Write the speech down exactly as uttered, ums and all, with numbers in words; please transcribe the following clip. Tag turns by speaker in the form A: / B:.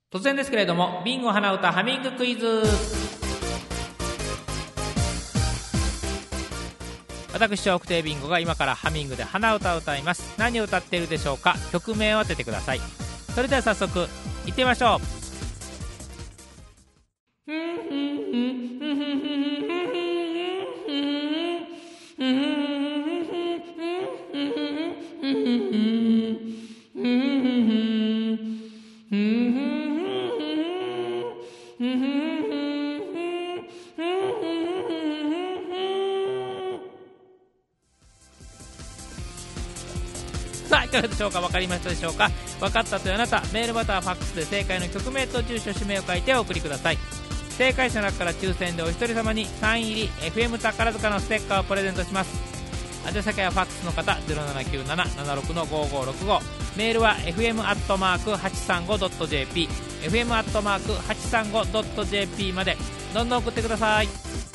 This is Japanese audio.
A: 突然ですけれども、ビンゴ花歌ハミングクイズ。私笑福亭ビンゴが今からハミングで鼻歌を歌います。何を歌っているでしょうか。曲名を当ててください。それでは早速行ってみましょう。さあ、いかがでしょうか。分かりましたでしょうか。分かったというあなた、メールまたはファックスで正解の曲名と住所氏名を書いてお送りください。正解者の中から抽選でお一人様にサイン入り エフエム 宝塚のステッカーをプレゼントします。宛先はファックスの方 ゼロななきゅうなな ななろく ごごろくご、 メールは エフエム アットマーク はちさんご ドット ジェーピー エフエム アットマーク はちさんご ドット ジェーピー までどんどん送ってください。